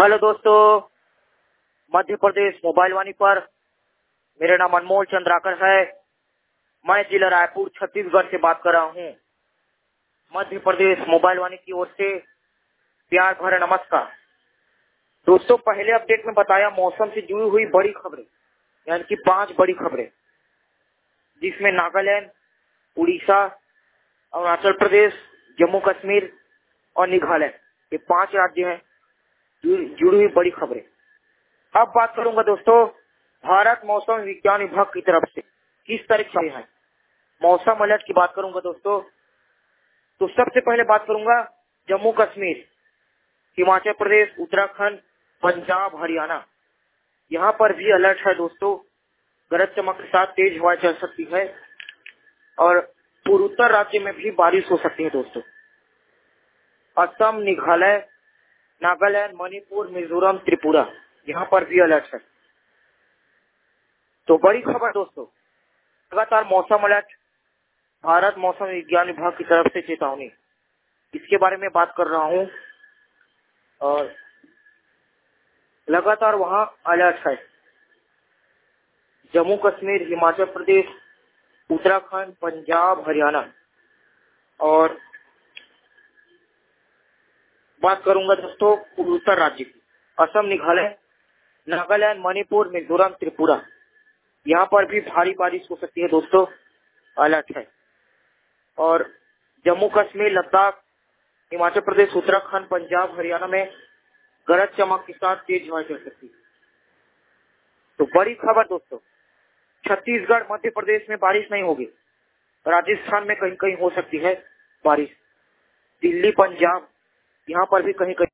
Hello दोस्तों, Madhya Pradesh mobile वाणी पर मेरा नाम अनमोल चंद्राकर है। मैं जिला रायपुर छत्तीसगढ़ से बात कर रहा हूँ। मध्य प्रदेश मोबाइल वाणी की ओर से प्यार भरा नमस्कार। दोस्तों, पहले अपडेट में बताया मौसम से जुड़ी हुई बड़ी खबरें, यानी कि 5 बड़ी खबरें, जिसमें नागालैंड, उड़ीसा, अरुणाचल प्रदेश, जम्मू कश्मीर और मेघालय, ये 5 राज्य हैं जुड़ी हुई बड़ी खबरें। अब बात करूंगा दोस्तों, भारत मौसम विज्ञान विभाग की तरफ से किस तरह से है मौसम अलर्ट की बात करूंगा दोस्तों। तो सबसे पहले बात करूंगा जम्मू कश्मीर, हिमाचल प्रदेश, उत्तराखंड, पंजाब, हरियाणा, यहाँ पर भी अलर्ट है दोस्तों। गरज चमक के साथ तेज हवाएं चल सकती है और पूर्वोत्तर राज्य में भी बारिश हो सकती है दोस्तों। असम, मेघालय, नागालैंड, मणिपुर, मिजोरम, त्रिपुरा, यहाँ पर भी अलर्ट है। तो बड़ी खबर दोस्तों, लगातार मौसम अलर्ट, भारत मौसम विज्ञान विभाग की तरफ से चेतावनी, इसके बारे में बात कर रहा हूँ। और लगातार वहाँ अलर्ट है। जम्मू कश्मीर, हिमाचल प्रदेश, उत्तराखंड, पंजाब, हरियाणा, और बात करूंगा दोस्तों पूर्वोत्तर राज्य की, असम, मेघालय, नागालैंड, मणिपुर, मिजोरम, त्रिपुरा, यहाँ पर भी भारी बारिश हो सकती है दोस्तों, अलर्ट है। और जम्मू कश्मीर, लद्दाख, हिमाचल प्रदेश, उत्तराखंड, पंजाब, हरियाणा में गरज चमक के साथ तेज हवाएं चल सकती है। तो बड़ी खबर दोस्तों, छत्तीसगढ़, मध्य प्रदेश में बारिश नहीं होगी, राजस्थान में कहीं कहीं हो सकती है बारिश, दिल्ली, पंजाब, यहाँ पर भी कहीं कहीं